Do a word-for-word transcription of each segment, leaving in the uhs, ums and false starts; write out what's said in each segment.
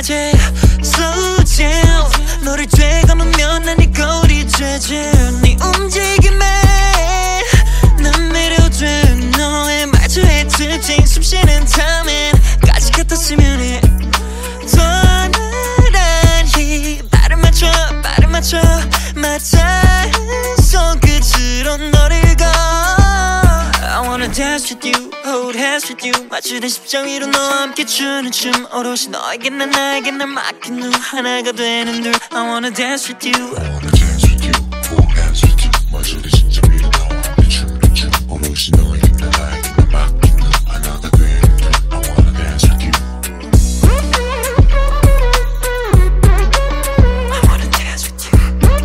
재재 slow down 너를 되감으면 난 네 거리 재재 네 움직임에 난 매료돼 너의 말투에 특징 숨쉬는 타임엔까지 갖다 쓰면 해 더 나란히 발을 맞춰 발을 맞춰 맞닿은 손끝으로 너를 가 I wanna dance with you, hold hands with you 맞추는 심장 위로 너와 함께 추는 춤 오롯이 너에게 난 나에게 날 맡긴 눈 하나가 되는 둘 I wanna dance with you I wanna dance with you, hold hands with you 맞추는 심장 위로 너와 함께 추는 춤 오롯이 너에게 난 나에게 날 맡긴 눈 하나가 되는 둘 I wanna dance with you I wanna dance with you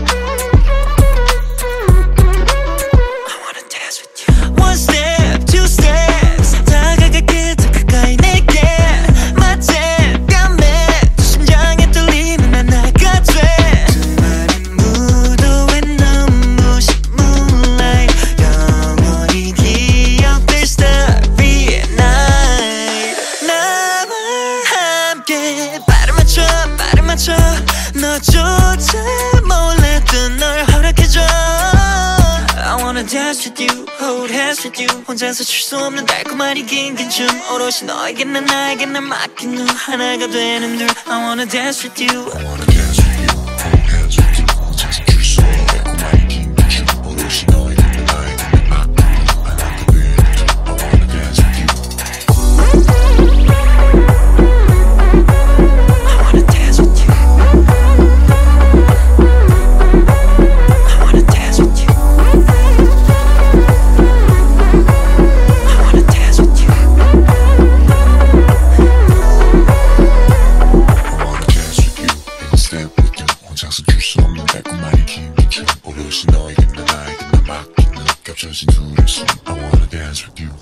I wanna dance with you One step, two steps 다가갈게 더 가까이 내게 맞대 뺨에 두 심장의 떨림은 하나가 돼 두 말이 무도회 눈부신 moonlight 영원히 기억될 starry night 나와 함께 발을 맞춰 발을 맞춰 너조차 몰랐던 널 허락해줘 I wanna dance with you, hold hands with you 혼자서 출 수 없는 달콤한 이 긴긴 춤 오롯이 너에게 난 나에게 날 맡긴 눈 하나가 되는 둘 I wanna dance with you I wanna dance with you, hold hands with you 혼자서 출 수 없는 달콤한 이 긴긴 춤 오롯이 너에게 난 나에게 날 맡긴 눈 하나가 되는 둘 I wanna dance with you I wanna dance with you I wanna dance with you I wanna dance with you I wanna dance with you in step with you 혼자서 출 수 없는 달콤한 이 긴긴 춤 오롯이 너에게 난 나에게 날 맡긴 눈 겹쳐진 둘의 숨 I wanna dance with you